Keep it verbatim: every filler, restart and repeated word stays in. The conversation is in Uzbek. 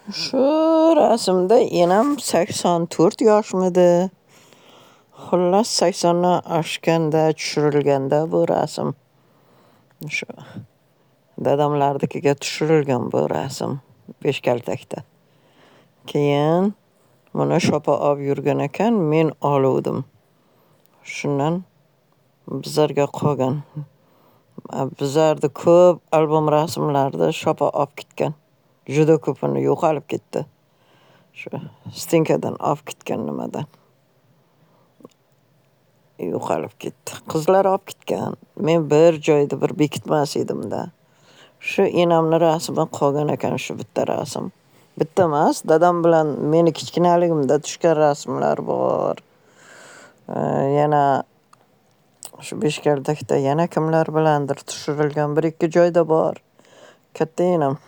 Shu rasmda enam sakson to'rt yoshmidi? Xullas saksondan oshganda tushirilganda bu rasm. Shu dadamlarnikiga tushirilgan bu rasm Beshkaltakda. Keyin buni shopa olib yurgan ekan, men oluvdim. Shundan bizlarga qolgan. Bizlarni ko'p albom rasmlarni shopa olib ketgan. Juda ko'pini yo'qolib ketdi. Shu stinkadan olib ketgan nimadan. Yo'qolib ketdi. Qizlar olib ketgan. Men bir joyda bir bekitmas edimda. Shu enamni rasmi qolgan ekan, shu bitta rasm. Bitta emas, dadam bilan meni kichkinaligimda tushgan rasmlar bor. Yana shu Beshkaltakda yana kimlar bilandir tushirilgan bir ikki joyda bor. Katta enam